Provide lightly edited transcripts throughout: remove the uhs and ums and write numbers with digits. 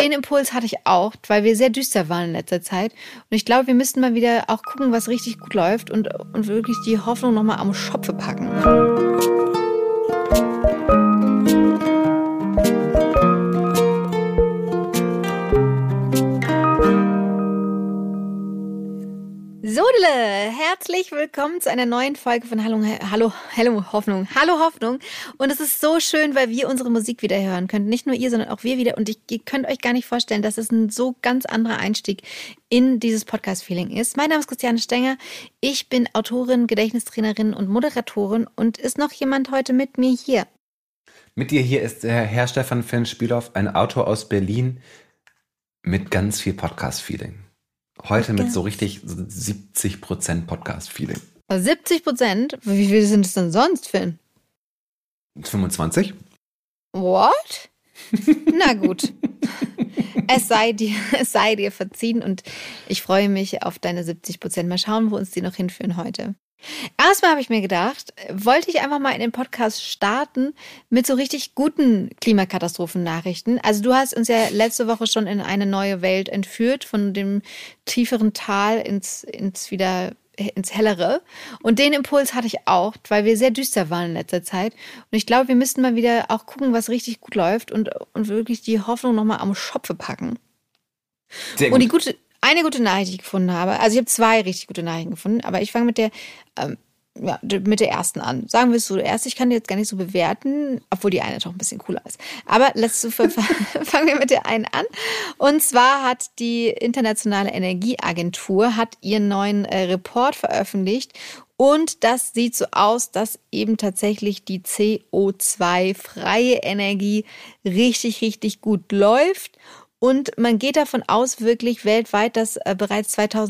den Impuls hatte ich auch, weil wir sehr düster waren in letzter Zeit. Und ich glaube, wir müssten mal wieder auch gucken, was richtig gut läuft und wirklich die Hoffnung nochmal am Schopfe packen. Sodele, herzlich willkommen zu einer neuen Folge von Hallo Hoffnung. Hallo Hoffnung. Und es ist so schön, weil wir unsere Musik wieder hören können. Nicht nur ihr, sondern auch wir wieder. Und ihr könnt euch gar nicht vorstellen, dass es ein so ganz anderer Einstieg in dieses Podcast-Feeling ist. Mein Name ist Christiane Stenger. Ich bin Autorin, Gedächtnistrainerin und Moderatorin. Und ist noch jemand heute mit mir hier? Mit dir hier ist der Herr Stefan Fenn-Spielhoff, ein Autor aus Berlin mit ganz viel Podcast-Feeling. Heute mit so richtig 70% Podcast-Feeling. 70%? Wie viel sind es denn sonst, Finn? 25? What? Na gut. Es sei dir verziehen und ich freue mich auf deine 70%. Mal schauen, wo uns die noch hinführen heute. Erstmal habe ich mir gedacht, wollte ich einfach mal in den Podcast starten mit so richtig guten Klimakatastrophen-Nachrichten. Also du hast uns ja letzte Woche schon in eine neue Welt entführt, von dem tieferen Tal ins Hellere. Und den Impuls hatte ich auch, weil wir sehr düster waren in letzter Zeit. Und ich glaube, wir müssten mal wieder auch gucken, was richtig gut läuft und wirklich die Hoffnung nochmal am Schopfe packen. Sehr gut. Und eine gute Nachricht, die ich gefunden habe, also ich habe 2 richtig gute Nachrichten gefunden, aber ich fange mit der ersten an. Sagen wir es so, ich kann die jetzt gar nicht so bewerten, obwohl die eine doch ein bisschen cooler ist. Aber fangen wir mit der einen an. Und zwar hat die Internationale Energieagentur ihren neuen Report veröffentlicht. Und das sieht so aus, dass eben tatsächlich die CO2-freie Energie richtig, richtig gut läuft. Und man geht davon aus, wirklich weltweit, dass bereits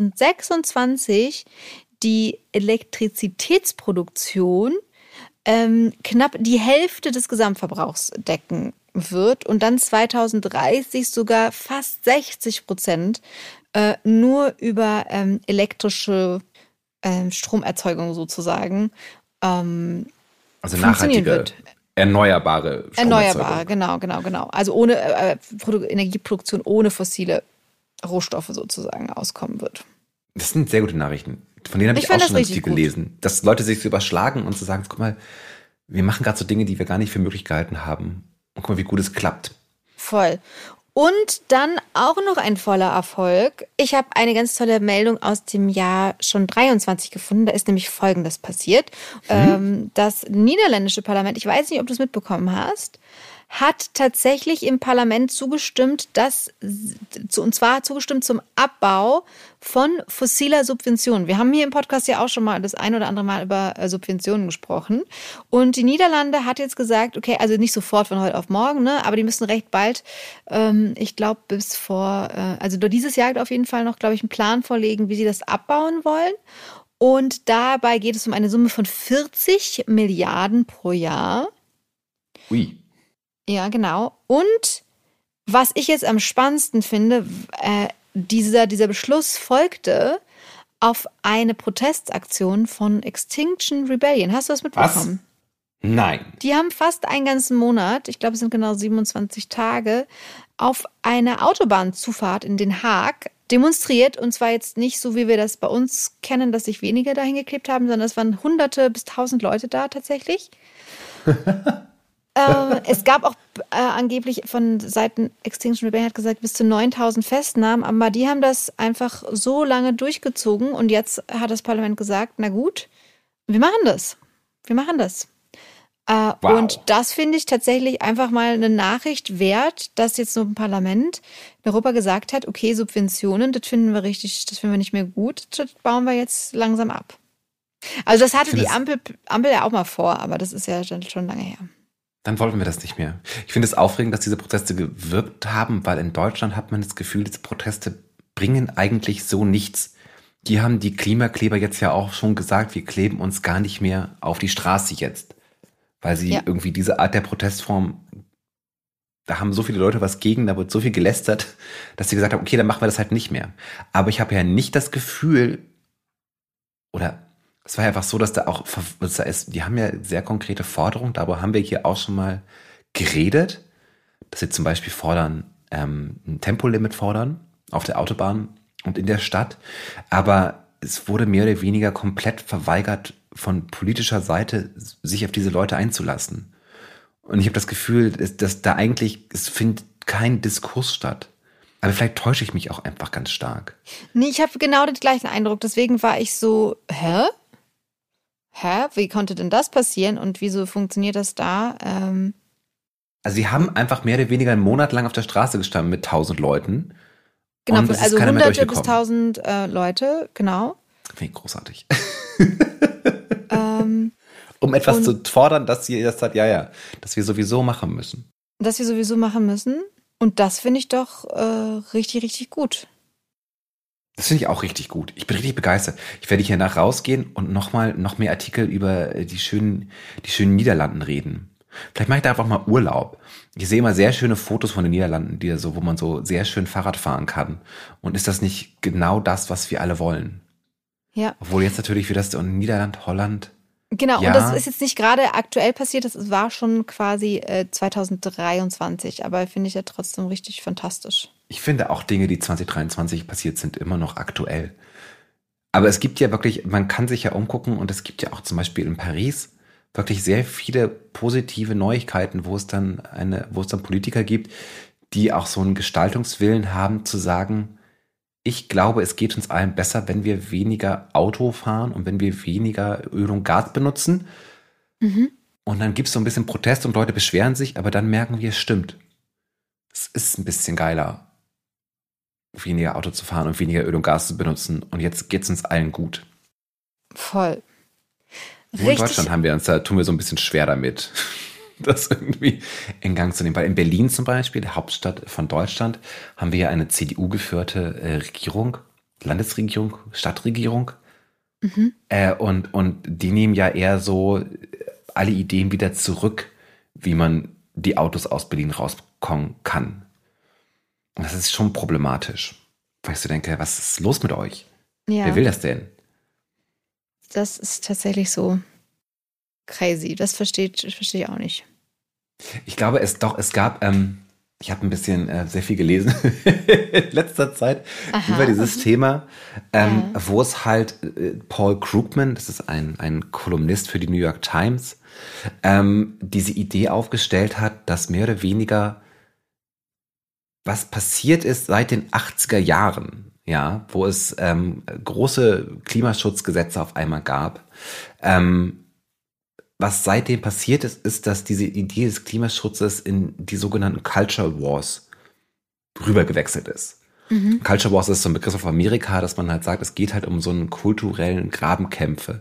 2026 die Elektrizitätsproduktion knapp die Hälfte des Gesamtverbrauchs decken wird und dann 2030 sogar fast 60% nur über elektrische Stromerzeugung sozusagen also nachhaltige wird. Erneuerbare, genau. Also ohne Energieproduktion, ohne fossile Rohstoffe sozusagen auskommen wird. Das sind sehr gute Nachrichten. Von denen habe ich auch schon ganz viel gelesen. Dass Leute sich so überschlagen und so sagen, guck mal, wir machen gerade so Dinge, die wir gar nicht für möglich gehalten haben. Und guck mal, wie gut es klappt. Voll. Und dann auch noch ein voller Erfolg. Ich habe eine ganz tolle Meldung aus dem Jahr schon 23 gefunden. Da ist nämlich Folgendes passiert. Das niederländische Parlament, ich weiß nicht, ob du es mitbekommen hast, hat tatsächlich im Parlament zugestimmt, zum Abbau von fossiler Subventionen. Wir haben hier im Podcast ja auch schon mal das ein oder andere Mal über Subventionen gesprochen. Und die Niederlande hat jetzt gesagt, okay, also nicht sofort von heute auf morgen, ne, aber die müssen recht bald, ich glaube also dieses Jahr auf jeden Fall noch, glaube ich, einen Plan vorlegen, wie sie das abbauen wollen. Und dabei geht es um eine Summe von 40 Milliarden pro Jahr. Ui. Ja, genau. Und was ich jetzt am spannendsten finde, dieser Beschluss folgte auf eine Protestaktion von Extinction Rebellion. Hast du das mitbekommen? Was? Nein. Die haben fast einen ganzen Monat, ich glaube es sind genau 27 Tage, auf einer Autobahnzufahrt in Den Haag demonstriert. Und zwar jetzt nicht so, wie wir das bei uns kennen, dass sich wenige dahin geklebt haben, sondern es waren Hunderte bis 1000 Leute da tatsächlich. Es gab auch angeblich von Seiten Extinction Rebellion hat gesagt, bis zu 9000 Festnahmen, aber die haben das einfach so lange durchgezogen und jetzt hat das Parlament gesagt, na gut, wir machen das. Wow. Und das finde ich tatsächlich einfach mal eine Nachricht wert, dass jetzt so ein Parlament in Europa gesagt hat, okay, Subventionen, das finden wir nicht mehr gut, das bauen wir jetzt langsam ab. Also das hatte die Ampel ja auch mal vor, aber das ist ja schon lange her. Dann wollten wir das nicht mehr. Ich finde es aufregend, dass diese Proteste gewirkt haben, weil in Deutschland hat man das Gefühl, diese Proteste bringen eigentlich so nichts. Die haben die Klimakleber jetzt ja auch schon gesagt, wir kleben uns gar nicht mehr auf die Straße jetzt. Weil sie irgendwie diese Art der Protestform, da haben so viele Leute was gegen, da wird so viel gelästert, dass sie gesagt haben, okay, dann machen wir das halt nicht mehr. Aber ich habe ja nicht das Gefühl, oder es war ja einfach so, dass da auch, die haben ja sehr konkrete Forderungen, darüber haben wir hier auch schon mal geredet, dass sie zum Beispiel fordern, ein Tempolimit fordern auf der Autobahn und in der Stadt. Aber es wurde mehr oder weniger komplett verweigert, von politischer Seite sich auf diese Leute einzulassen. Und ich habe das Gefühl, dass da eigentlich, es findet kein Diskurs statt. Aber vielleicht täusche ich mich auch einfach ganz stark. Nee, ich habe genau den gleichen Eindruck. Deswegen war ich so, hä? Wie konnte denn das passieren? Und wieso funktioniert das da? Also sie haben einfach mehr oder weniger einen Monat lang auf der Straße gestanden mit 1000 Leuten. Genau, und also Hunderte bis 1000 Leute, genau. Finde ich großartig. Um etwas zu fordern, dass sie das sagt, dass wir sowieso machen müssen. Dass wir sowieso machen müssen. Und das finde ich doch richtig, richtig gut. Das finde ich auch richtig gut. Ich bin richtig begeistert. Ich werde hier nach rausgehen und noch mehr Artikel über die schönen Niederlanden reden. Vielleicht mache ich da einfach mal Urlaub. Ich sehe immer sehr schöne Fotos von den Niederlanden, wo man so sehr schön Fahrrad fahren kann. Und ist das nicht genau das, was wir alle wollen? Ja. Obwohl jetzt natürlich wieder das in Niederland, Holland. Genau, ja. Und das ist jetzt nicht gerade aktuell passiert, das war schon quasi 2023, aber finde ich ja trotzdem richtig fantastisch. Ich finde auch Dinge, die 2023 passiert sind, immer noch aktuell. Aber es gibt ja wirklich, man kann sich ja umgucken und es gibt ja auch zum Beispiel in Paris wirklich sehr viele positive Neuigkeiten, wo es dann Politiker gibt, die auch so einen Gestaltungswillen haben zu sagen, ich glaube, es geht uns allen besser, wenn wir weniger Auto fahren und wenn wir weniger Öl und Gas benutzen. Mhm. Und dann gibt es so ein bisschen Protest und Leute beschweren sich, aber dann merken wir, es stimmt. Es ist ein bisschen geiler, weniger Auto zu fahren und weniger Öl und Gas zu benutzen. Und jetzt geht es uns allen gut. Voll. Nur in Deutschland tun wir so ein bisschen schwer damit, das irgendwie in Gang zu nehmen. Weil in Berlin zum Beispiel, der Hauptstadt von Deutschland, haben wir ja eine CDU-geführte Regierung, Landesregierung, Stadtregierung. Mhm. Und die nehmen ja eher so alle Ideen wieder zurück, wie man die Autos aus Berlin rausbekommen kann. Und das ist schon problematisch. Weil ich so denke, was ist los mit euch? Ja. Wer will das denn? Das ist tatsächlich so crazy. Das verstehe ich auch nicht. Ich glaube, ich habe ein bisschen sehr viel gelesen in letzter Zeit über dieses Thema, wo es halt Paul Krugman, das ist ein Kolumnist für die New York Times, diese Idee aufgestellt hat, dass mehr oder weniger was passiert ist seit den 80er Jahren, ja, wo es große Klimaschutzgesetze auf einmal gab. Was seitdem passiert ist, dass diese Idee des Klimaschutzes in die sogenannten Culture Wars rübergewechselt ist. Mhm. Culture Wars ist so ein Begriff auf Amerika, dass man halt sagt, es geht halt um so einen kulturellen Grabenkämpfe.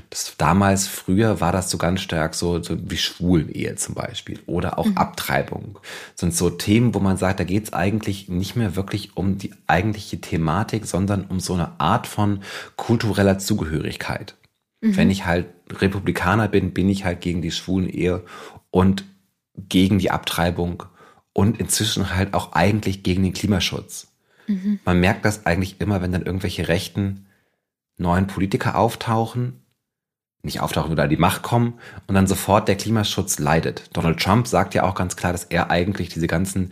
Früher war das so ganz stark so wie Schwulenehe zum Beispiel oder auch Abtreibung. Das sind so Themen, wo man sagt, da geht es eigentlich nicht mehr wirklich um die eigentliche Thematik, sondern um so eine Art von kultureller Zugehörigkeit. Mhm. Wenn ich halt Republikaner bin ich halt gegen die Schwulenehe und gegen die Abtreibung und inzwischen halt auch eigentlich gegen den Klimaschutz. Mhm. Man merkt das eigentlich immer, wenn dann irgendwelche rechten neuen Politiker nicht auftauchen oder an die Macht kommen und dann sofort der Klimaschutz leidet. Donald Trump sagt ja auch ganz klar, dass er eigentlich diese ganzen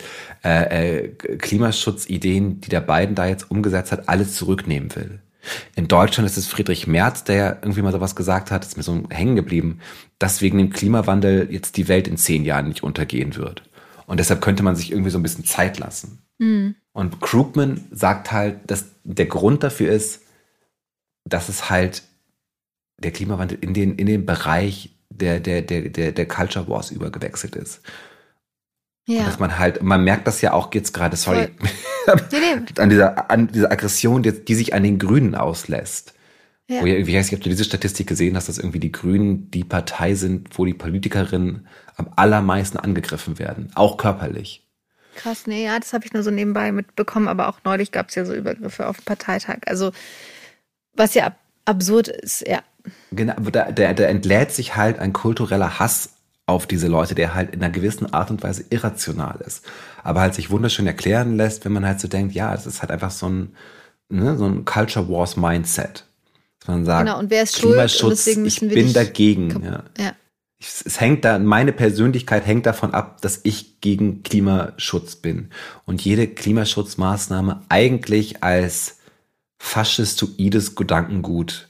Klimaschutzideen, die der Biden da jetzt umgesetzt hat, alles zurücknehmen will. In Deutschland ist es Friedrich Merz, der irgendwie mal sowas gesagt hat, ist mir so hängen geblieben, dass wegen dem Klimawandel jetzt die Welt in 10 Jahren nicht untergehen wird. Und deshalb könnte man sich irgendwie so ein bisschen Zeit lassen. Mhm. Und Krugman sagt halt, dass der Grund dafür ist, dass es halt der Klimawandel in den Bereich der Culture Wars übergewechselt ist. Ja. Und dass man merkt das ja auch jetzt gerade, an dieser Aggression, die sich an den Grünen auslässt. Ja. Ich weiß nicht, ob du diese Statistik gesehen hast, dass irgendwie die Grünen die Partei sind, wo die Politikerinnen am allermeisten angegriffen werden, auch körperlich. Krass, nee, ja, das habe ich nur so nebenbei mitbekommen, aber auch neulich gab es ja so Übergriffe auf dem Parteitag. Also, was ja absurd ist, ja. Genau, da entlädt sich halt ein kultureller Hass auf diese Leute, der halt in einer gewissen Art und Weise irrational ist. Aber halt sich wunderschön erklären lässt, wenn man halt so denkt, ja, es ist halt einfach so ein Culture Wars Mindset. Dass man sagt, genau, und wer ist Klimaschutz, schuld? Und deswegen ich bin dagegen. Ja. Es hängt da, meine Persönlichkeit hängt davon ab, dass ich gegen Klimaschutz bin und jede Klimaschutzmaßnahme eigentlich als faschistoides Gedankengut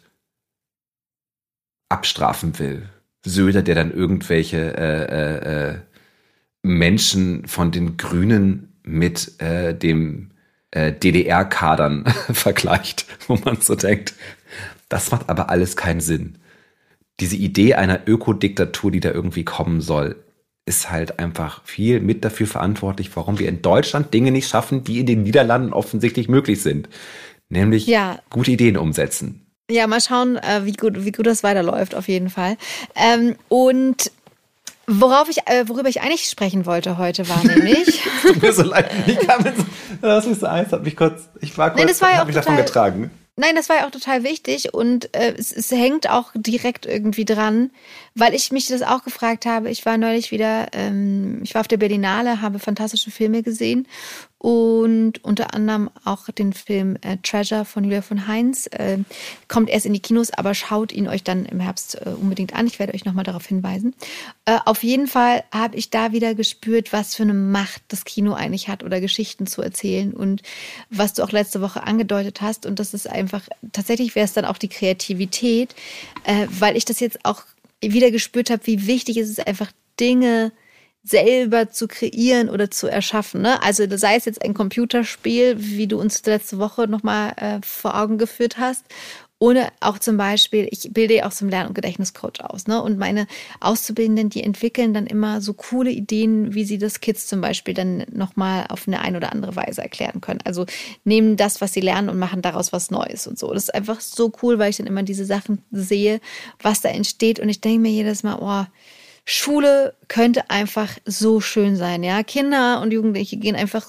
abstrafen will. Söder, der dann irgendwelche Menschen von den Grünen mit dem DDR-Kadern vergleicht, wo man so denkt, das macht aber alles keinen Sinn. Diese Idee einer Ökodiktatur, die da irgendwie kommen soll, ist halt einfach viel mit dafür verantwortlich, warum wir in Deutschland Dinge nicht schaffen, die in den Niederlanden offensichtlich möglich sind. Nämlich gute Ideen umsetzen. Ja, mal schauen, wie gut das weiterläuft, auf jeden Fall. Und worüber ich eigentlich sprechen wollte heute, war nämlich. Tut mir so leid. Das ist so eins, hat mich kurz, hab mich davon getragen. Nein, das war ja auch total wichtig und es hängt auch direkt irgendwie dran, weil ich mich das auch gefragt habe. Ich war neulich wieder, ich war auf der Berlinale, habe fantastische Filme gesehen und unter anderem auch den Film Treasure von Julia von Heinz. Kommt erst in die Kinos, aber schaut ihn euch dann im Herbst unbedingt an. Ich werde euch nochmal darauf hinweisen. Auf jeden Fall habe ich da wieder gespürt, was für eine Macht das Kino eigentlich hat oder Geschichten zu erzählen und was du auch letzte Woche angedeutet hast. Und das ist einfach, tatsächlich wäre es dann auch die Kreativität, weil ich das jetzt auch wieder gespürt habe, wie wichtig es ist, einfach Dinge selber zu kreieren oder zu erschaffen. Ne? Also sei es jetzt ein Computerspiel, wie du uns letzte Woche nochmal vor Augen geführt hast, oder auch zum Beispiel, ich bilde ja auch zum Lern- und Gedächtniscoach aus. Ne? Und meine Auszubildenden, die entwickeln dann immer so coole Ideen, wie sie das Kids zum Beispiel dann nochmal auf eine oder andere Weise erklären können. Also nehmen das, was sie lernen und machen daraus was Neues und so. Das ist einfach so cool, weil ich dann immer diese Sachen sehe, was da entsteht. Und ich denke mir jedes Mal, oh, Schule könnte einfach so schön sein, ja. Kinder und Jugendliche gehen einfach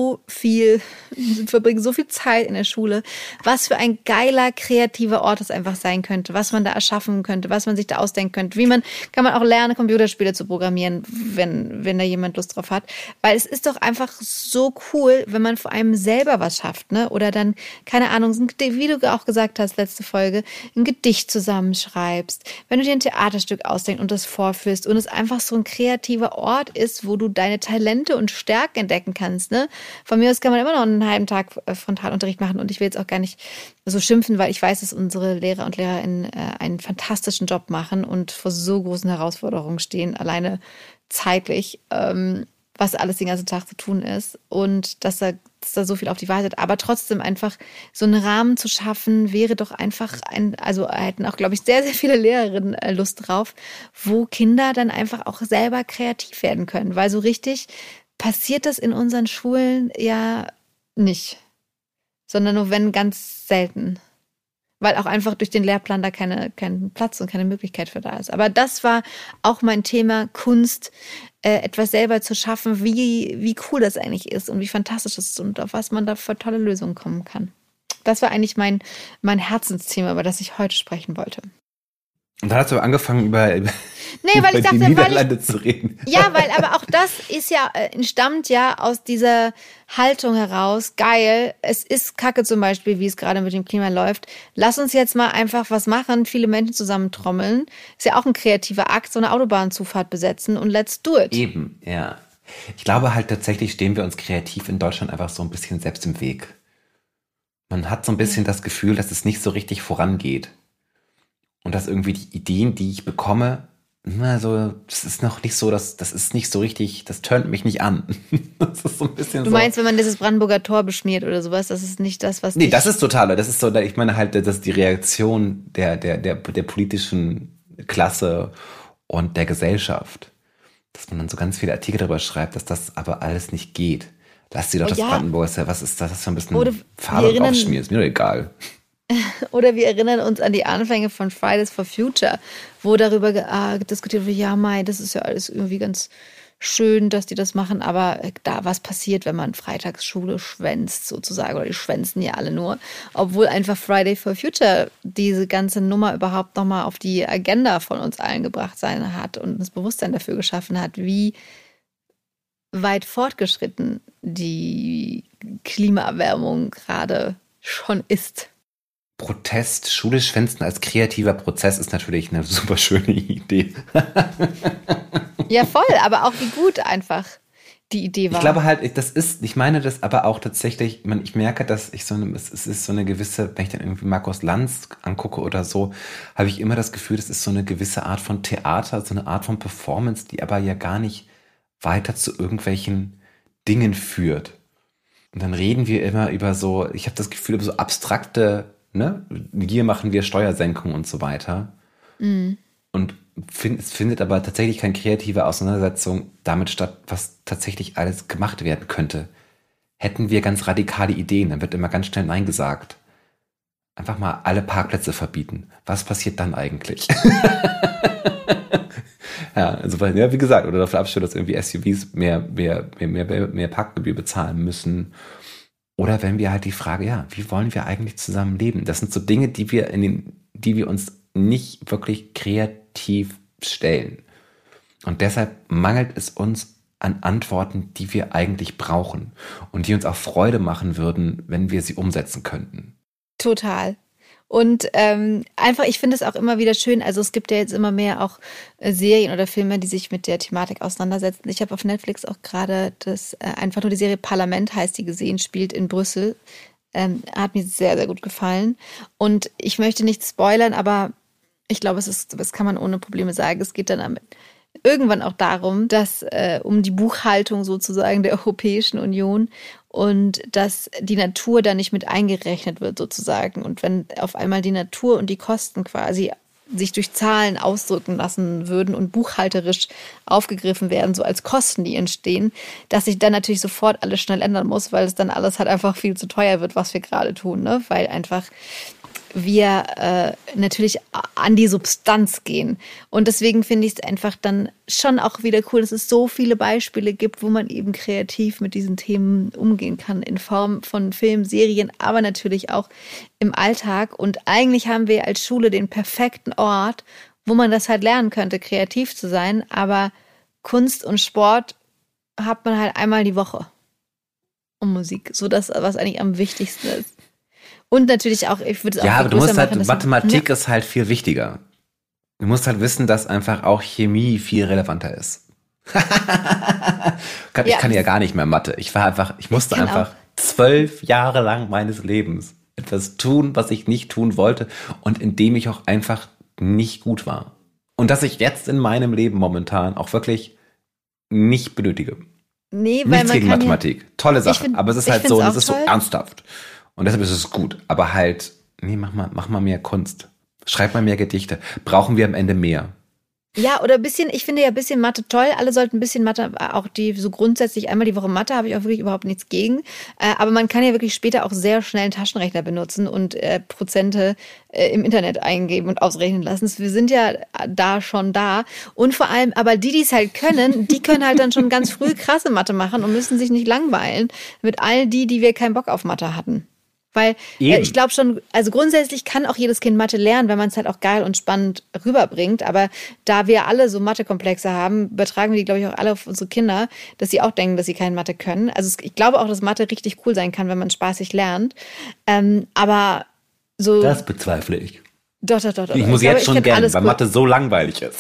verbringen so viel Zeit in der Schule. Was für ein geiler, kreativer Ort es einfach sein könnte, was man da erschaffen könnte, was man sich da ausdenken könnte. Kann man auch lernen, Computerspiele zu programmieren, wenn da jemand Lust drauf hat. Weil es ist doch einfach so cool, wenn man vor allem selber was schafft, ne? Oder dann, keine Ahnung, wie du auch gesagt hast, letzte Folge, ein Gedicht zusammenschreibst, wenn du dir ein Theaterstück ausdenkst und das vorführst und es einfach so ein kreativer Ort ist, wo du deine Talente und Stärken entdecken kannst. Ne? Von mir aus kann man immer noch einen halben Tag Frontalunterricht machen und ich will jetzt auch gar nicht so schimpfen, weil ich weiß, dass unsere Lehrer und Lehrerinnen einen fantastischen Job machen und vor so großen Herausforderungen stehen, alleine zeitlich, was alles den ganzen Tag zu tun ist und dass da so viel auf die Waage hat. Aber trotzdem einfach so einen Rahmen zu schaffen, wäre doch einfach also hätten auch, glaube ich, sehr, sehr viele Lehrerinnen Lust drauf, wo Kinder dann einfach auch selber kreativ werden können. Weil so richtig passiert das in unseren Schulen ja nicht, sondern nur wenn ganz selten. Weil auch einfach durch den Lehrplan da kein Platz und keine Möglichkeit für da ist. Aber das war auch mein Thema, Kunst, etwas selber zu schaffen, wie cool das eigentlich ist und wie fantastisch das ist und auf was man da für tolle Lösungen kommen kann. Das war eigentlich mein Herzensthema, über das ich heute sprechen wollte. Und dann hast du angefangen, über die Niederlande zu reden. Ja, weil aber auch das ist ja, entstammt ja aus dieser Haltung heraus, geil, es ist Kacke zum Beispiel, wie es gerade mit dem Klima läuft. Lass uns jetzt mal einfach was machen, viele Menschen zusammentrommeln. Ist ja auch ein kreativer Akt, so eine Autobahnzufahrt besetzen und let's do it. Eben, ja. Ich glaube halt tatsächlich stehen wir uns kreativ in Deutschland einfach so ein bisschen selbst im Weg. Man hat so ein bisschen das Gefühl, dass es nicht so richtig vorangeht. Und dass irgendwie die Ideen, die ich bekomme, das ist noch nicht so, das ist nicht so richtig, das turnt mich nicht an. Das ist so ein bisschen Du meinst, wenn man dieses Brandenburger Tor beschmiert oder sowas, das ist nicht das, was... Nee, das ist total, das ist so, ich meine halt, das ist die Reaktion der politischen Klasse und der Gesellschaft. Dass man dann so ganz viele Artikel darüber schreibt, dass das aber alles nicht geht. Lass sie doch das Brandenburger, was ist das für ein bisschen Farbe draufschmieren, ist mir doch egal. Oder wir erinnern uns an die Anfänge von Fridays for Future, wo darüber diskutiert wird, ja, Mai, das ist ja alles irgendwie ganz schön, dass die das machen, aber da was passiert, wenn man Freitagsschule schwänzt sozusagen, oder die schwänzen ja alle nur, obwohl einfach Friday for Future diese ganze Nummer überhaupt nochmal auf die Agenda von uns allen gebracht sein hat und das Bewusstsein dafür geschaffen hat, wie weit fortgeschritten die Klimaerwärmung gerade schon ist. Protest schulisch fenster als kreativer Prozess ist natürlich eine super schöne Idee. Ja, voll, aber auch wie gut einfach die Idee war. Ich glaube halt, ich meine das aber auch tatsächlich, ich merke, dass es ist so eine gewisse, wenn ich dann irgendwie Markus Lanz angucke oder so, habe ich immer das Gefühl, das ist so eine gewisse Art von Theater, so eine Art von Performance, die aber ja gar nicht weiter zu irgendwelchen Dingen führt. Und dann reden wir immer über so, ich habe das Gefühl, über so abstrakte, ne, hier machen wir Steuersenkung und so weiter. Mhm. Und es findet aber tatsächlich keine kreative Auseinandersetzung damit statt, was tatsächlich alles gemacht werden könnte. Hätten wir ganz radikale Ideen, dann wird immer ganz schnell Nein gesagt. Einfach mal alle Parkplätze verbieten. Was passiert dann eigentlich? Ja, also wie gesagt, oder dafür abstellen, dass irgendwie SUVs mehr Parkgebühr bezahlen müssen. Oder wenn wir halt die Frage, ja, wie wollen wir eigentlich zusammen leben? Das sind so Dinge, die wir uns nicht wirklich kreativ stellen. Und deshalb mangelt es uns an Antworten, die wir eigentlich brauchen und die uns auch Freude machen würden, wenn wir sie umsetzen könnten. Total. Und einfach, ich finde es auch immer wieder schön, also es gibt ja jetzt immer mehr auch Serien oder Filme, die sich mit der Thematik auseinandersetzen. Ich habe auf Netflix auch gerade einfach nur die Serie Parlament heißt die gesehen, spielt in Brüssel. Hat mir sehr, sehr gut gefallen. Und ich möchte nicht spoilern, aber ich glaube, das kann man ohne Probleme sagen. Es geht dann irgendwann auch darum, dass um die Buchhaltung sozusagen der Europäischen Union und dass die Natur da nicht mit eingerechnet wird sozusagen. Und wenn auf einmal die Natur und die Kosten quasi sich durch Zahlen ausdrücken lassen würden und buchhalterisch aufgegriffen werden, so als Kosten, die entstehen, dass sich dann natürlich sofort alles schnell ändern muss, weil es dann alles halt einfach viel zu teuer wird, was wir gerade tun, ne? Weil einfach wir natürlich an die Substanz gehen. Und deswegen finde ich es einfach dann schon auch wieder cool, dass es so viele Beispiele gibt, wo man eben kreativ mit diesen Themen umgehen kann, in Form von Filmen, Serien, aber natürlich auch im Alltag. Und eigentlich haben wir als Schule den perfekten Ort, wo man das halt lernen könnte, kreativ zu sein. Aber Kunst und Sport hat man halt einmal die Woche. Und Musik, so das, was eigentlich am wichtigsten ist. Und natürlich auch, ich würde es auch ja, aber du musst machen, halt, Mathematik ist halt viel wichtiger. Du musst halt wissen, dass einfach auch Chemie viel relevanter ist. Ich kann ja gar nicht mehr Mathe. Ich musste einfach 12 Jahre lang meines Lebens etwas tun, was ich nicht tun wollte und in dem ich auch einfach nicht gut war. Und das ich jetzt in meinem Leben momentan auch wirklich nicht benötige. Nee, weil nichts gegen Mathematik. Tolle Sache. Aber es ist halt so, und es ist so toll. ernsthaft. Und deshalb ist es gut. Aber halt, nee, mach mal mehr Kunst. Schreib mal mehr Gedichte. Brauchen wir am Ende mehr. Ja, oder ein bisschen, ich finde ja ein bisschen Mathe toll. Alle sollten ein bisschen Mathe, auch die so grundsätzlich einmal die Woche Mathe, habe ich auch wirklich überhaupt nichts gegen. Aber man kann ja wirklich später auch sehr schnell einen Taschenrechner benutzen und Prozente im Internet eingeben und ausrechnen lassen. Wir sind ja schon da. Und vor allem, aber die es halt können, die können halt dann schon ganz früh krasse Mathe machen und müssen sich nicht langweilen mit all die wir keinen Bock auf Mathe hatten. Weil ich glaube schon, also grundsätzlich kann auch jedes Kind Mathe lernen, wenn man es halt auch geil und spannend rüberbringt. Aber da wir alle so Mathe-Komplexe haben, übertragen wir die, glaube ich, auch alle auf unsere Kinder, dass sie auch denken, dass sie kein Mathe können. Also ich glaube auch, dass Mathe richtig cool sein kann, wenn man spaßig lernt. Aber so... Das bezweifle ich. Doch. Ich muss jetzt schon gern, weil Mathe so langweilig ist.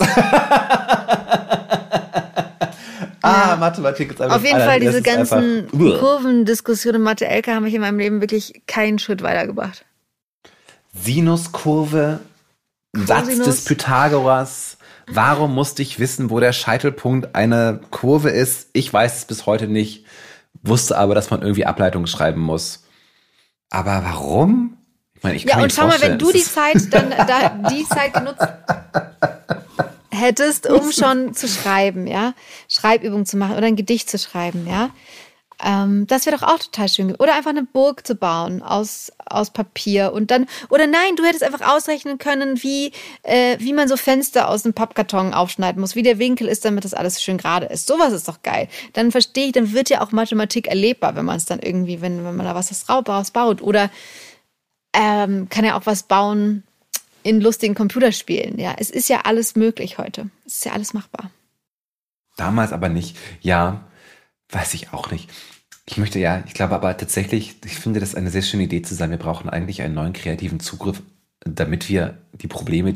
Mathematik ist einfach... Auf jeden Fall, diese ganzen Kurvendiskussionen Mathe-LK haben mich in meinem Leben wirklich keinen Schritt weitergebracht. Sinuskurve, Satz des Pythagoras. Warum musste ich wissen, wo der Scheitelpunkt einer Kurve ist? Ich weiß es bis heute nicht. Wusste aber, dass man irgendwie Ableitungen schreiben muss. Aber warum? Ich meine, ich kann mir nicht vorstellen. Ja, und schau mal, wenn du die Zeit genutzt hättest, um schon zu schreiben, ja, Schreibübungen zu machen oder ein Gedicht zu schreiben, ja, das wäre doch auch total schön. Oder einfach eine Burg zu bauen aus Papier und dann, oder nein, du hättest einfach ausrechnen können, wie man so Fenster aus einem Pappkarton aufschneiden muss, wie der Winkel ist, damit das alles schön gerade ist. Sowas ist doch geil. Dann verstehe ich, dann wird ja auch Mathematik erlebbar, wenn man es dann irgendwie, wenn man da was draus baut. Oder kann ja auch was bauen in lustigen Computerspielen. Ja, es ist ja alles möglich heute. Es ist ja alles machbar. Damals aber nicht. Ja, weiß ich auch nicht. Ich glaube aber tatsächlich, ich finde das eine sehr schöne Idee zu sein. Wir brauchen eigentlich einen neuen kreativen Zugriff, damit wir die Probleme,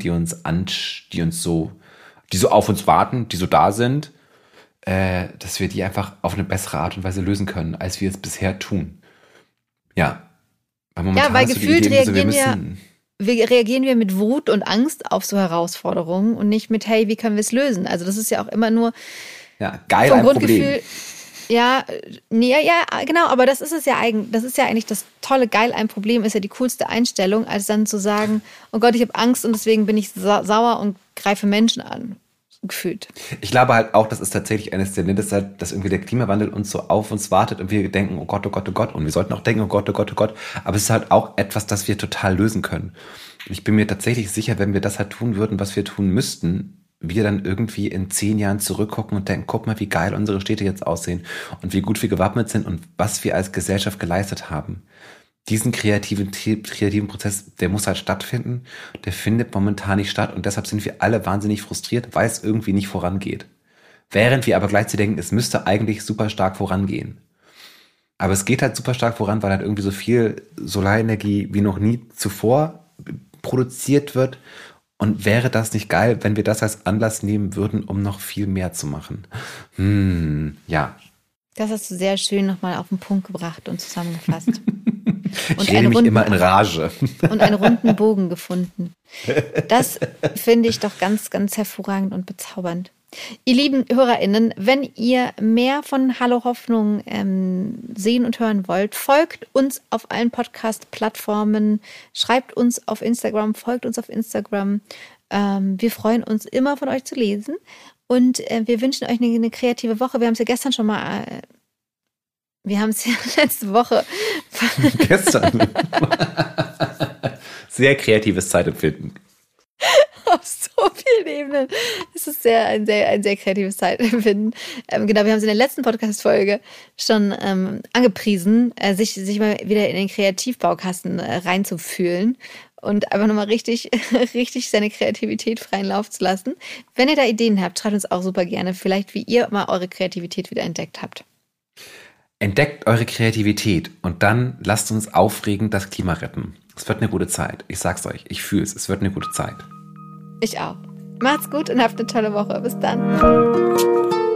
die so auf uns warten, die so da sind, dass wir die einfach auf eine bessere Art und Weise lösen können, als wir es bisher tun. Ja. Weil momentan Weil ist so die gefühlt Idee, reagieren wir mit Wut und Angst auf so Herausforderungen und nicht mit, hey, wie können wir es lösen? Also das ist ja auch immer nur geil, vom ein Grundgefühl. Problem. Ja, genau, aber das ist es ja eigentlich, das ist ja eigentlich das Tolle, geil, ein Problem ist ja die coolste Einstellung, als dann zu sagen, oh Gott, ich habe Angst und deswegen bin ich sauer und greife Menschen an, gefühlt. Ich glaube halt auch, das ist tatsächlich eines der Nette, dass irgendwie der Klimawandel uns so auf uns wartet und wir denken, oh Gott, oh Gott, oh Gott, und wir sollten auch denken, oh Gott, oh Gott, oh Gott, aber es ist halt auch etwas, das wir total lösen können. Ich bin mir tatsächlich sicher, wenn wir das halt tun würden, was wir tun müssten, wir dann irgendwie in 10 Jahren zurückgucken und denken, guck mal, wie geil unsere Städte jetzt aussehen und wie gut wir gewappnet sind und was wir als Gesellschaft geleistet haben. Diesen kreativen Prozess, der muss halt stattfinden, der findet momentan nicht statt und deshalb sind wir alle wahnsinnig frustriert, weil es irgendwie nicht vorangeht. Während wir aber gleichzeitig denken, es müsste eigentlich super stark vorangehen. Aber es geht halt super stark voran, weil halt irgendwie so viel Solarenergie wie noch nie zuvor produziert wird. Und wäre das nicht geil, wenn wir das als Anlass nehmen würden, um noch viel mehr zu machen? Ja. Das hast du sehr schön nochmal auf den Punkt gebracht und zusammengefasst. Ich rede mich immer in Rage. Und einen runden Bogen gefunden. Das finde ich doch ganz, ganz hervorragend und bezaubernd. Ihr lieben HörerInnen, wenn ihr mehr von Hallo Hoffnung sehen und hören wollt, folgt uns auf allen Podcast-Plattformen, schreibt uns auf Instagram, folgt uns auf Instagram. Wir freuen uns immer, von euch zu lesen und wir wünschen euch eine kreative Woche. Wir haben es ja gestern schon mal, wir haben es ja letzte Woche. Gestern? Sehr kreatives Zeitempfinden. Auf so vielen Ebenen. Es ist ein sehr kreatives Zeitempfinden. Genau, wir haben es in der letzten Podcast-Folge schon angepriesen, sich mal wieder in den Kreativbaukasten reinzufühlen und einfach nochmal richtig seine Kreativität freien Lauf zu lassen. Wenn ihr da Ideen habt, schreibt uns auch super gerne, vielleicht wie ihr mal eure Kreativität wieder entdeckt habt. Entdeckt eure Kreativität und dann lasst uns aufregend das Klima retten. Es wird eine gute Zeit. Ich sag's euch, ich fühle es. Es wird eine gute Zeit. Ich auch. Macht's gut und habt eine tolle Woche. Bis dann.